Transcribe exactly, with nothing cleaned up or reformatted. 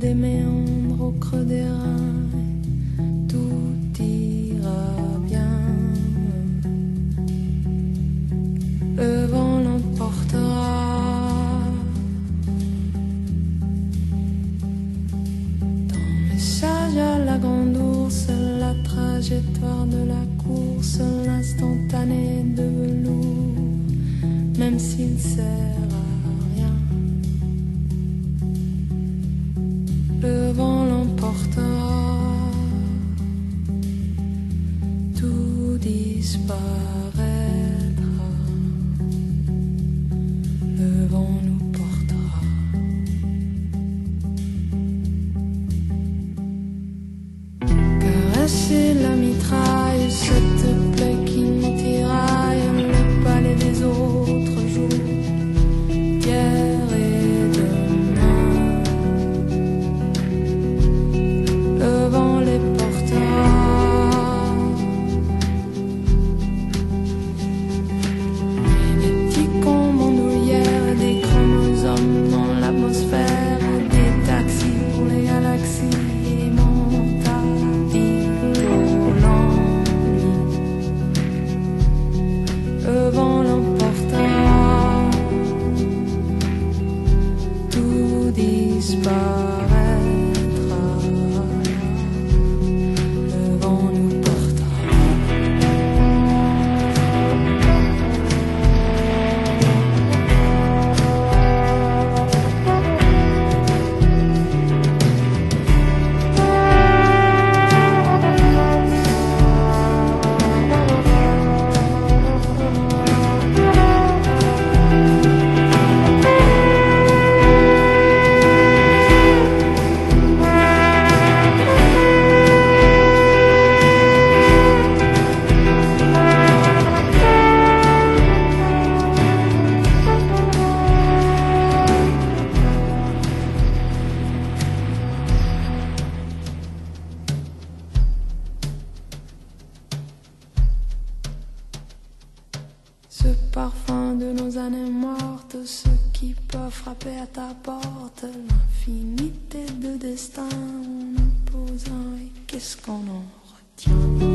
des méandres au creux des reins, tout ira bien. Le vent l'emportera. Dans Message à la grande ours, la trajectoire de la course, l'instantané de velours, même s'il sert à rien. Le vent l'emportera, tout disparaîtra. Le vent nous portera. Caresser la mitraille, cette plaie qui nous tiraille, le palais des autres jours, hier et demain. Le vent les portera. Des petits cons bandoulières, des chromosomes dans l'atmosphère, des taxis pour les galaxies, et mon tapis volant. Le vent l'emportera, tout disparaîtra. Le vent nous portera. Ce parfum de nos années mortes, ce qui peut frapper à ta porte, l'infinité de destin, on nous pose un et qu'est-ce qu'on en retient?